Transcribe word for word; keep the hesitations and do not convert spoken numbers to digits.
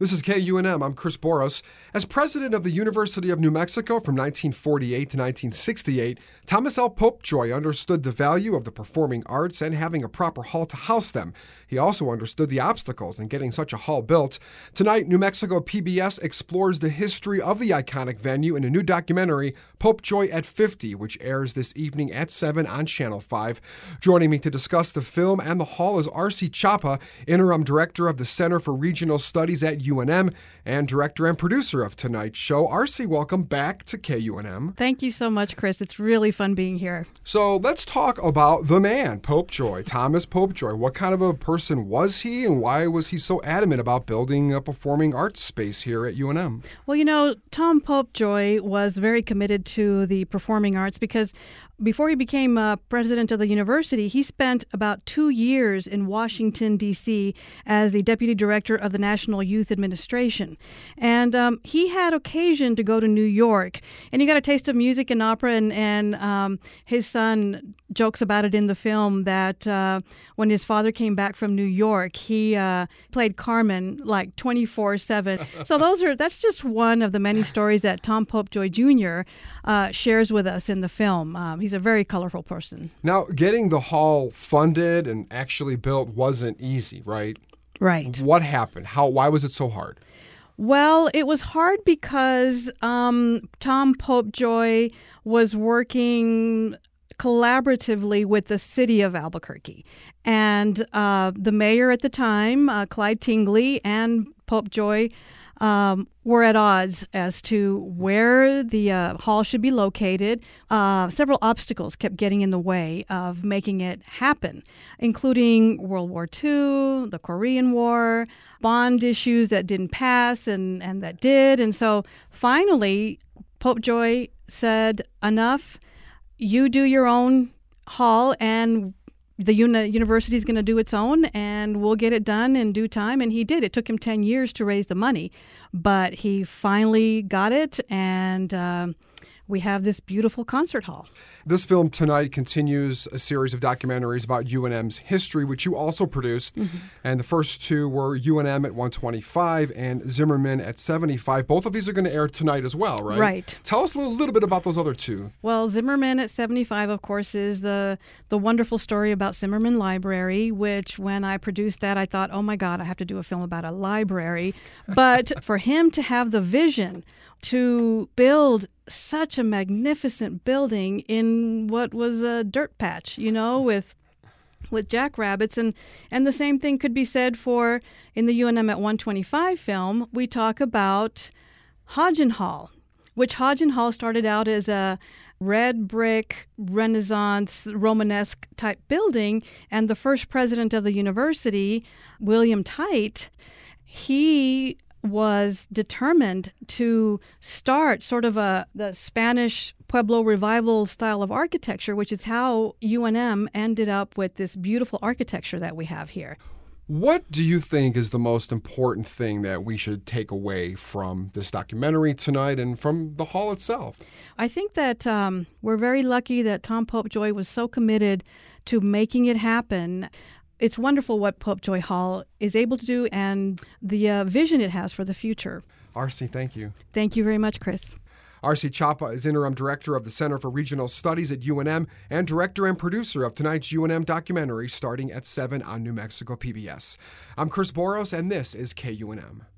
This is K U N M. I'm Chris Boros. As president of the University of New Mexico from nineteen forty-eight to nineteen sixty-eight, Thomas L. Popejoy understood the value of the performing arts and having a proper hall to house them. He also understood the obstacles in getting such a hall built. Tonight, New Mexico P B S explores the history of the iconic venue in a new documentary, Popejoy at fifty, which airs this evening at seven on Channel five. Joining me to discuss the film and the hall is R C Chapa, interim director of the Center for Regional Studies at U N M and director and producer of tonight's show. R C, welcome back to K U N M. Thank you so much, Chris. It's really fun being here. So let's talk about the man, Popejoy, Thomas Popejoy. What kind of a person was he, and why was he so adamant about building a performing arts space here at U N M? Well, you know, Tom Popejoy was very committed to the performing arts because before he became uh, president of the university, he spent about two years in Washington, D C as the deputy director of the National Youth Administration. And um, he had occasion to go to New York, and he got a taste of music and opera, and, and um, his son jokes about it in the film that uh, when his father came back from New York, he uh, played Carmen like twenty-four seven. So those are that's just one of the many stories that Tom Popejoy Junior Uh, shares with us in the film. Um, he's a very colorful person. Now, getting the hall funded and actually built wasn't easy, right? Right. What happened? How? Why was it so hard? Well, it was hard because um, Tom Popejoy was working collaboratively with the city of Albuquerque. And uh, the mayor at the time, uh, Clyde Tingley, and Popejoy um, were at odds as to where the uh, hall should be located. Uh, several obstacles kept getting in the way of making it happen, including World War Two, the Korean War, bond issues that didn't pass and, and that did. And so finally, Popejoy said, enough. You do your own hall, and the uni- university is going to do its own, and we'll get it done in due time. And he did. It took him ten years to raise the money, but he finally got it, and uh, we have this beautiful concert hall. This film tonight continues a series of documentaries about U N M's history, which you also produced. Mm-hmm. And the first two were U N M at one twenty-five and Zimmerman at seventy-five. Both of these are going to air tonight as well, right? Right. Tell us a little, little bit about those other two. Well, Zimmerman at seventy-five, of course, is the, the wonderful story about Zimmerman Library, which when I produced that, I thought, oh my God, I have to do a film about a library. But for him to have the vision to build such a magnificent building in what was a dirt patch, you know, with with jackrabbits. And, and the same thing could be said for, in the U N M at one twenty-five film, we talk about Hodgen Hall, which Hodgen Hall started out as a red brick, Renaissance, Romanesque type building. And the first president of the university, William Tite, he was determined to start sort of a the Spanish Pueblo revival style of architecture, which is how U N M ended up with this beautiful architecture that we have here. What do you think is the most important thing that we should take away from this documentary tonight and from the hall itself? I think that um, we're very lucky that Tom Popejoy was so committed to making it happen. It's wonderful what Popejoy Hall is able to do and the uh, vision it has for the future. R C, thank you. Thank you very much, Chris. R C Chapa is interim director of the Center for Regional Studies at U N M and director and producer of tonight's U N M documentary starting at seven on New Mexico P B S. I'm Chris Boros, and this is K U N M.